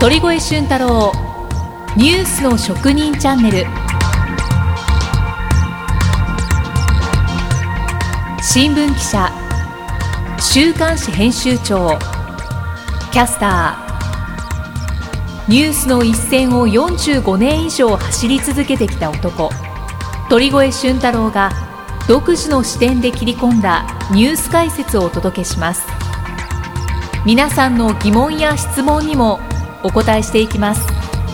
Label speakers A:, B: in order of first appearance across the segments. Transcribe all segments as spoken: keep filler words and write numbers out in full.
A: 鳥越俊太郎ニュースの職人チャンネル。新聞記者、週刊誌編集長、キャスター、ニュースの一線をよんじゅうごねん以上走り続けてきた男、鳥越俊太郎が独自の視点で切り込んだニュース解説をお届けします。皆さんの疑問や質問にもお答えしていきます。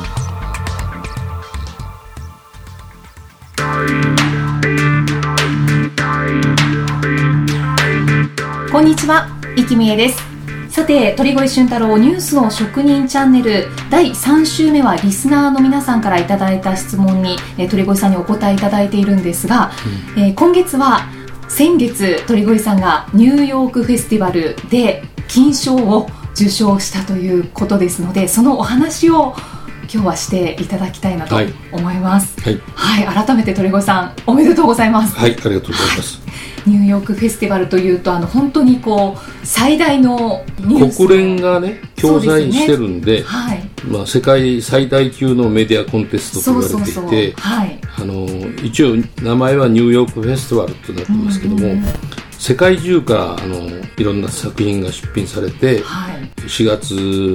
A: こんにちは、生きみえです。さて、鳥越俊太郎ニュースの職人チャンネルだいさん週目はリスナーの皆さんからいただいた質問に、えー、鳥越さんにお答えいただいているんですが、うんえー、今月は先月鳥越さんがニューヨークフェスティバルで金賞を受賞したということですので、そのお話を今日はしていただきたいなと思います。はいはいはい、改めて鳥越さんおめでとうございます。
B: はい、ありがとうございます。
A: ニューヨークフェスティバルというと、あの本当にこう最大のニュース、
B: 国連がね共催してるん で, で、ねはいまあ、世界最大級のメディアコンテストと言われていて、そうそうそう、はい、あの一応名前はニューヨークフェスティバルとなってますけども、うんうん、世界中からあのいろんな作品が出品されて、はい、しがつ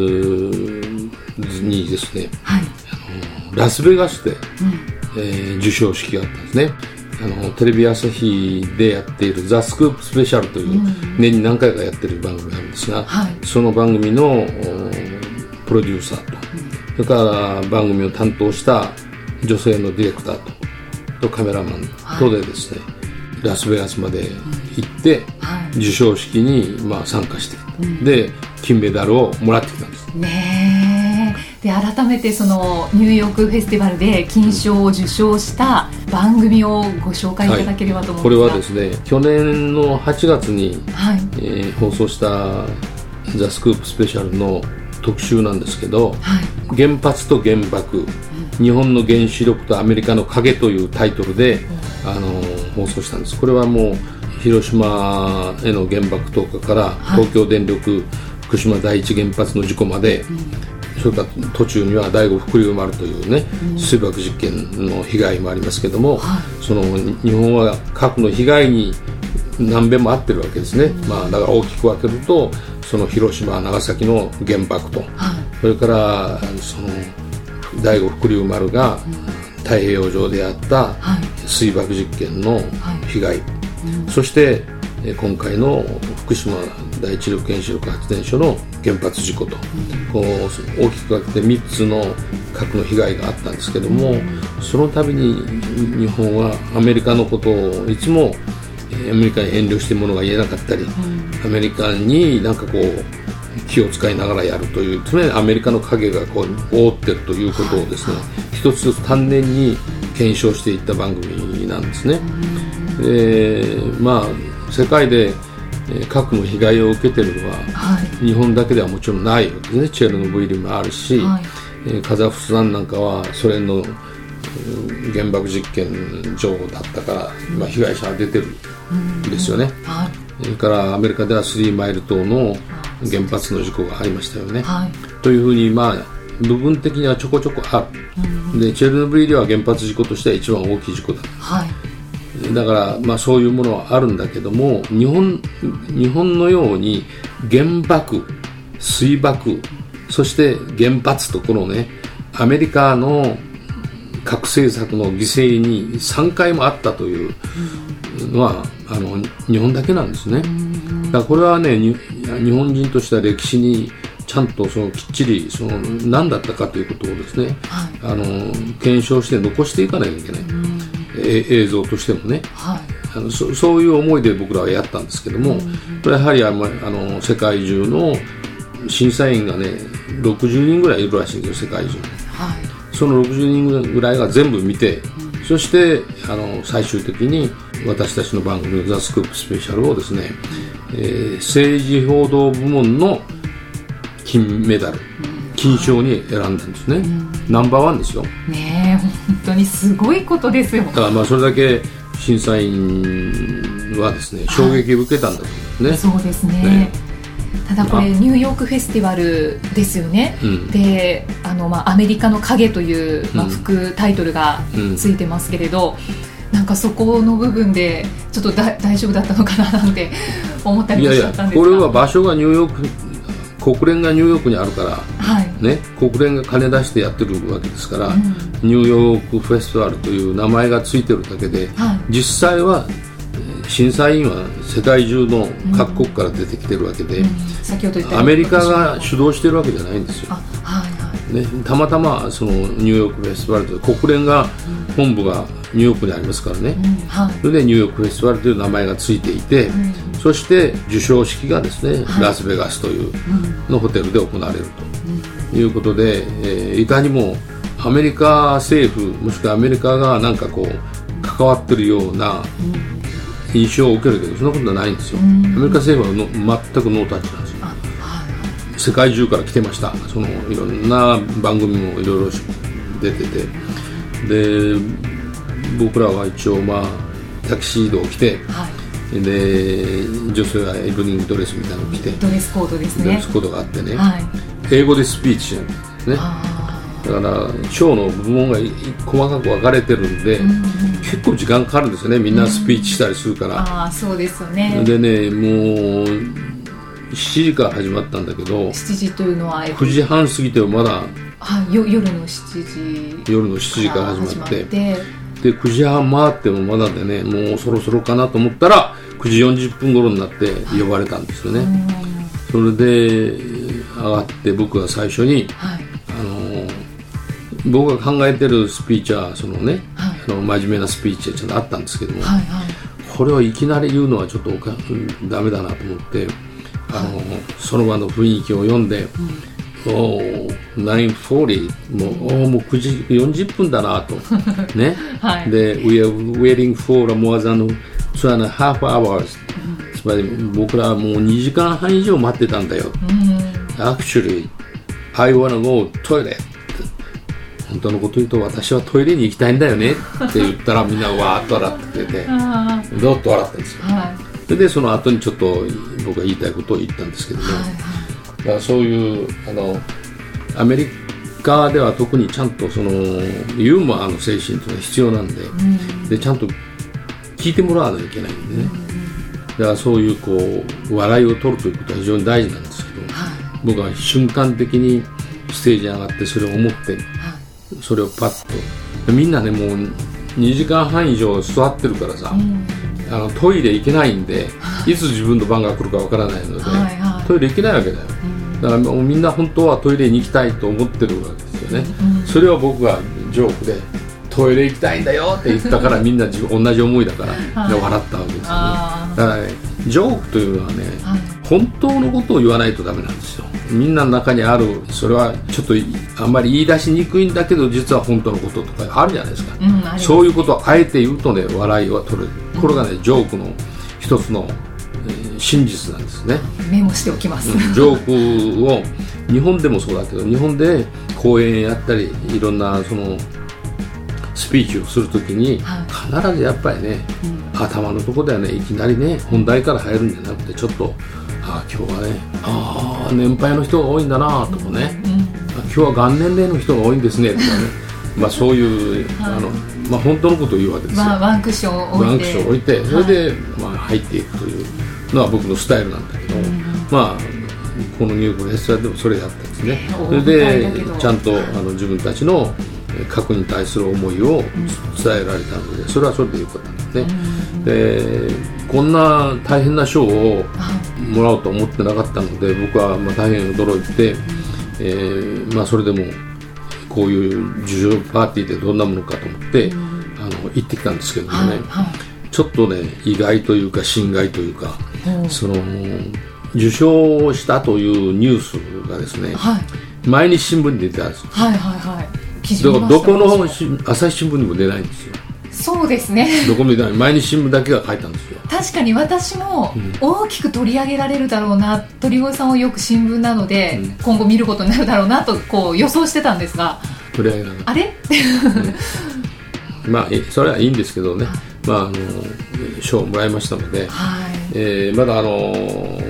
B: にですね、はい、あのラスベガスで、うんえー、授賞式があったんですね。あのテレビ朝日でやっているザ・スクープスペシャルという年に何回かやっている番組があるんですが、うんはい、その番組のプロデューサーと、うん、それから番組を担当した女性のディレクター と, とカメラマンとでですね、はい、ラスベガスまで行って、うんはい、授賞式に、まあ、参加して、うん、で金メダルをもらってきたんです
A: ね。で改めてそのニューヨークフェスティバルで金賞を受賞した番組をご紹介いただければと思いますが、はい、こ
B: れはですね去年のはちがつに、はいえー、放送したザ・スクープスペシャルの特集なんですけど、はい、原発と原爆、うん、日本の原子力とアメリカの影というタイトルで、うん、あの放送したんです。これはもう広島への原爆投下から東京電力、はい、福島第一原発の事故まで、うんそれから途中には第五福竜丸というね、うん、水爆実験の被害もありますけども、はい、その日本は核の被害に何べんも遭ってるわけですね、うんまあ、だから大きく分けるとその広島長崎の原爆と、はい、それからその第五福竜丸が太平洋上であった水爆実験の被害、はいうん、そして今回の福島第一力原子力発電所の原発事故と、こう大きく分けてみっつの核の被害があったんですけども、その度に日本はアメリカのことをいつもアメリカに遠慮してものが言えなかったり、アメリカになんかこう気を使いながらやるという、つまりアメリカの影がこう覆っているということをですね、一つ一つ丹念に検証していった番組なんですね。でまあ世界で核の被害を受けているのは、はい、日本だけではもちろんないわけですね。チェルノブイリもあるし、はい、カザフスタンなんかはソ連の原爆実験場だったから、うんまあ、被害者が出てるんですよね、うんはい、それからアメリカではスリーマイル島の原発の事故がありましたよね、はい、というふうに、まあ、部分的にはちょこちょこある、うん、でチェルノブイリは原発事故としては一番大きい事故だ、はいだから、まあ、そういうものはあるんだけども、日本、日本のように原爆、水爆、そして原発とこのね、アメリカの核政策の犠牲にさんかいもあったというのは、あの日本だけなんですね。だからこれはね、日本人としては歴史にちゃんとそのきっちりその何だったかということをですね、はい、あの検証して残していかなきゃいけない。映像としてもね、はい、あの そ, そういう思いで僕らはやったんですけども、うん、これやはりあのあの世界中の審査員がねろくじゅうにんぐらいいるらしいんですよ、世界中に、はい、そのろくじゅうにんぐらいが全部見て、うん、そしてあの最終的に私たちの番組のザ・スクープスペシャルをですね、うんえー、政治報道部門の金メダル、金賞に選んだんですね、うん、ナンバーワンですよ
A: ね。え本当にすごいことですよ。
B: だからまあそれだけ審査員はですね衝撃を受けたんだと思うんですね、
A: はい、そうですね。ねただこれニューヨークフェスティバルですよね、うん、であの、まあ、アメリカの影という、まあ、副タイトルがついてますけれど、うん、なんかそこの部分でちょっとだ大丈夫だったのかななんて思ったりもしちゃったんですが、
B: いやいやこれは場所がニューヨーク、国連がニューヨークにあるから、はいね、国連が金出してやってるわけですから、うん、ニューヨークフェスティバルという名前がついてるだけで、はい、実際は審査員は世界中の各国から出てきてるわけで、うんうん、先ほど言ったアメリカが主導してるわけじゃないんですよ、はいはいね、たまたまそのニューヨークフェスティバルという国連が本部がニューヨークにありますからね、うんはい、それでニューヨークフェスティバルという名前がついていて、うん、そして授賞式がですね、はい、ラスベガスというのホテルで行われるということで、えー、いかにもアメリカ政府もしくはアメリカがなんかこう関わってるような印象を受けるけど、そんなことはないんですよ。アメリカ政府はの全くノータッチなんですよ。世界中から来てました。そのいろんな番組もいろいろ出てて、で僕らは一応まあタキシードを着て、はい、で女性はエブニングドレスみたいなのを着て、
A: ドレスコードですね。
B: ドレスコードがあってね、はい、英語でスピーチしてるんですね。だからショーの部門が細かく分かれてるんで、うんうん、結構時間かかるんですよね。みんなスピーチしたりするから、うん、
A: ああそうですよね。
B: でね、もうしちじから始まったんだけど、
A: しちじというのは
B: くじはん過ぎてもまだ、
A: はい、夜のしちじ
B: 夜のしちじから始まってでくじはん回ってもまだでね、もうそろそろかなと思ったらくじよんじゅっぷん頃になって呼ばれたんですよね、はい、それで上がって僕は最初に、はい、あの僕が考えてるスピーチはそのね、はい、あの真面目なスピーチがちゃんとあったんですけども、はいはい、これをいきなり言うのはちょっとダメだなと思って、あの、はい、その場の雰囲気を読んで、うん、おーくじよんじゅうもう、おもうくじよんじゅっぷんだなとね、はい、で We are waiting for more than two and a half hours、うん、つまり僕らはもうにじかんはん以上待ってたんだよ、うん、Actually I wanna go toilet、本当のこと言うと私はトイレに行きたいんだよねって言ったらみんなわーっと笑ってくれてどっと笑ったんですよ、はい、で, でその後にちょっと僕が言いたいことを言ったんですけどね、はいはい、だからそういうあのアメリカでは特にちゃんとそのユーモアの精神というのは必要なんで、うん、でちゃんと聞いてもらわないといけないんでね、うん、だからそういうこう笑いを取るということは非常に大事なんですけど、はい、僕は瞬間的にステージに上がってそれを思って、はい、それをパッとみんなねもうにじかんはん以上座ってるからさ、うん、あのトイレ行けないんで、はい、いつ自分の番が来るかわからないので、はいはい、トイレ行けないわけだよ、うん、だからもうみんな本当はトイレに行きたいと思ってるわけですよね、うん、それは僕がジョークでトイレ行きたいんだよって言ったからみんな同じ思いだから、はい、で笑ったわけですよね。だからねジョークというのはね、はい、本当のことを言わないとダメなんですよ。みんなの中にあるそれはちょっとあんまり言い出しにくいんだけど実は本当のこととかあるじゃないですか、うん、そういうことをあえて言うとね笑いは取れる、これがねジョークの一つの、えー、真実なんですね。
A: メモしておきます、
B: うん、ジョークを日本でもそうだけど日本で講演やったりいろんなそのスピーチをするときに、はい、必ずやっぱりね、うん、頭のところではねいきなりね本題から入るんじゃなくてちょっとあ今日はねあ年配の人が多いんだなとかね、うんうん、今日は元年齢の人が多いんですねとかねまあそういう、はい、あのまあ、本当のことを言うわけですよ、
A: まあ、ワンクッションを置いて
B: ワンクッションを置いてそれで、はいまあ、入っていくというのは僕のスタイルなんだけど、うん、まあこのニューヨークのレストランでもそれやったんですね。それでちゃんとあの自分たちの核に対する思いを伝えられたのでそれはそれでよかったんですね、うん、でこんな大変な賞をもらおうと思ってなかったので僕はまあ大変驚いて、えーまあ、それでもこういう受賞パーティーでどんなものかと思って、うん、あの行ってきたんですけどもね、はいはい、ちょっとね意外というか心外というか、うん、その受賞したというニュースがですね、はい、毎日新聞に出てたんです。
A: はいはいはい、
B: だからどこの朝日新聞にも出ないんですよ。
A: そうですね
B: どこも出ない毎日新聞だけが書いたんですよ。
A: 確かに私も大きく取り上げられるだろうな、うん、鳥越さんをよく新聞なので、うん、今後見ることになるだろうなとこう予想してたんですが
B: 取り上げられないあ
A: れ、
B: うん、まあそれはいいんですけどね、まあ、あの賞をもらいましたので、はいえー、まだあの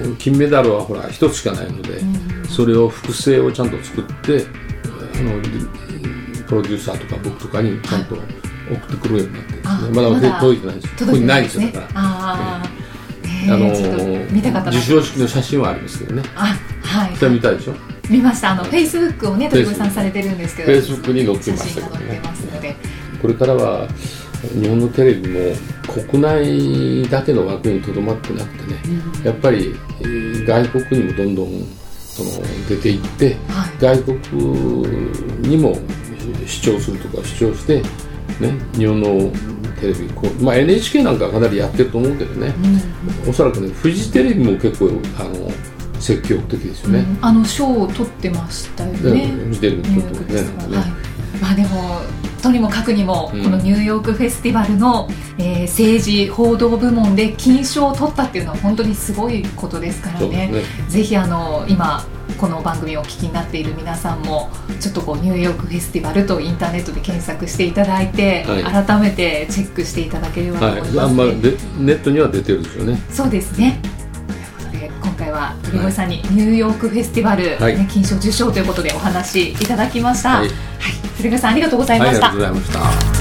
B: 金メダルはほら一つしかないので、うん、それを複製をちゃんと作ってあのプロデューサーとか僕とかにちゃんと送ってくるようになってですね、まだまだ届いてないんです。ここにないんですよ、だから。ああの授賞式の写真はありますけどね。あ、はい。それ見たでしょ。
A: 見ました。あのフェイスブックをね鳥越さんされてるんですけど、
B: フェイスブックに載ってましたけどね。これからは日本のテレビも国内だけの枠にとどまってなくてね、うん、やっぱり外国にもどんどんその出ていって、はい、外国にも視聴するとか視聴してね、日本のテレビこう、まあ、エヌエイチケー なんかはかなりやってると思うけどね、うん、おそらくねフジテレビも結構あの積極的ですよね、うん、
A: あの賞を取ってましたよね。
B: フジテレビ取ってますね、なんかね、はい、
A: まあ、でもとにもかくにも、うん、このニューヨークフェスティバルの、えー、政治報道部門で金賞を取ったっていうのは本当にすごいことですから ね, ねぜひあの今この番組をお聞きになっている皆さんもちょっとこうニューヨークフェスティバルとインターネットで検索していただいて、はい、改めてチェックしていただければと思います、ね、はい、あんまり
B: ネットには出てるんですよね。
A: そうですね。ということで今回は鳥越さんにニューヨークフェスティバル、はい、ね、金賞受賞ということでお話いただきました、はいはい、鳥越さんありがとうございました。
B: はい、ありがとうございました。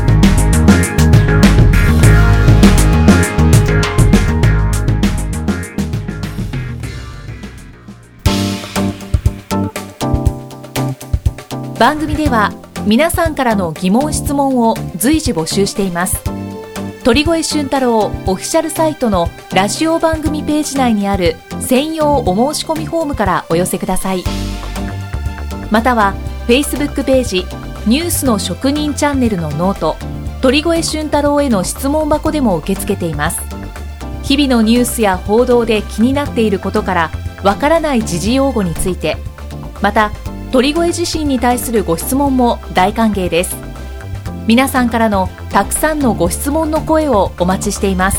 C: 番組では皆さんからの疑問質問を随時募集しています。鳥越俊太郎オフィシャルサイトのラジオ番組ページ内にある専用お申し込みフォームからお寄せください。または Facebook ページニュースの職人チャンネルのノート鳥越俊太郎への質問箱でも受け付けています。日々のニュースや報道で気になっていることからわからない時事用語について、また鳥越自身に対するご質問も大歓迎です。皆さんからのたくさんのご質問の声をお待ちしています。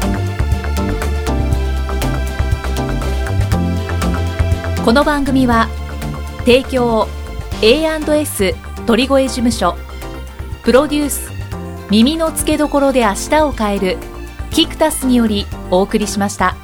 C: この番組は提供 エーアンドエス 鳥越事務所、プロデュース耳の付けどころで明日を変えるキクタスによりお送りしました。